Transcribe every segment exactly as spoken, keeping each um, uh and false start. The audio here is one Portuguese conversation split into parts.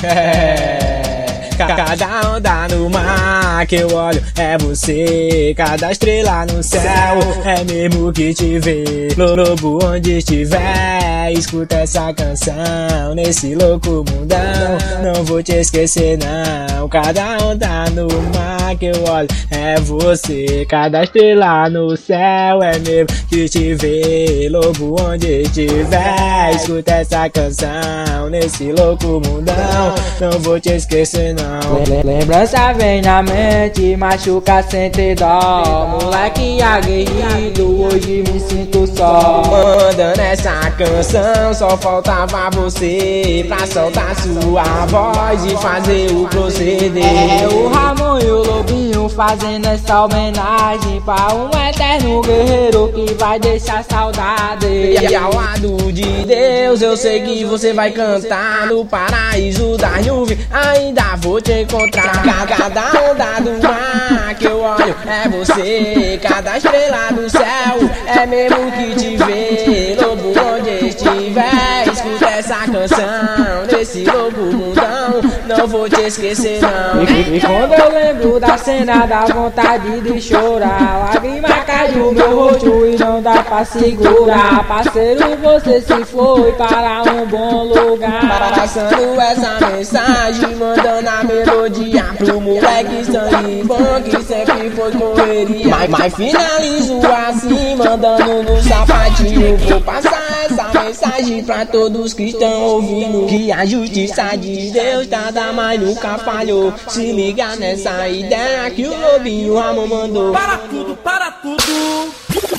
É, cada onda no mar que eu olho é você, cada estrela no céu é mesmo que te vê. Lobo onde estiver, escuta essa canção nesse louco mundão, não vou te esquecer não. Cada onda no mar que eu olho é você, cada estrela no céu é mesmo que te vê. Lobo onde estiver, escuta essa canção nesse louco mundão, não vou te esquecer não. Lembrança vem na mente, machuca sem ter dó. Moleque aguerrido, hoje me sinto só. Mandando essa canção, só faltava você pra soltar sua voz e fazer o proceder. É o Ramon e o Lobinho fazendo essa homenagem pra um eterno guerreiro que vai deixar saudade. E ao lado de Deus eu sei que você vai cantar no paraíso da nuvem, ainda vou te encontrar. Cada onda do mar que eu olho é você, cada estrela do céu é mesmo que te vê. Lobo onde estiver, escuta essa canção nesse louco mundão, não vou te esquecer não. E, e quando eu lembro da cena dá vontade de chorar, lágrima cai do meu rosto e não dá pra segurar. Parceiro, você se foi para um bom lugar, passando essa mensagem, mandando a melodia pro moleque sangue bom que sempre foi correria. Mas, mas finalizo assim, mandando no sapatinho. Vou passar essa mensagem pra todos que estão ouvindo, que a justiça de Deus nada mais nunca falhou. Se liga nessa ideia que o Lobinho Ramon mandou. Para tudo, para tudo.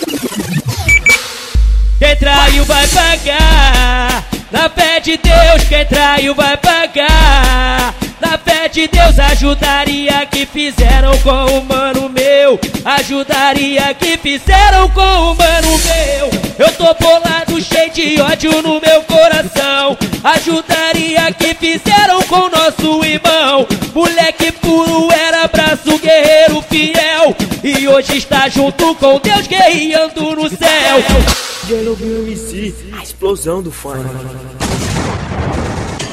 Quem traiu vai pagar, na fé de Deus. Quem traiu vai pagar, na fé de Deus. Ajudaria que fizeram com o mano meu, ajudaria que fizeram com o mano meu. Eu tô bolado, cheio de ódio no meu coração, ajudaria que fizeram com nosso irmão. Moleque puro era braço, guerreiro fiel, e hoje está junto com Deus, guerreando no céu. D J Lobinho M C, a explosão do funk.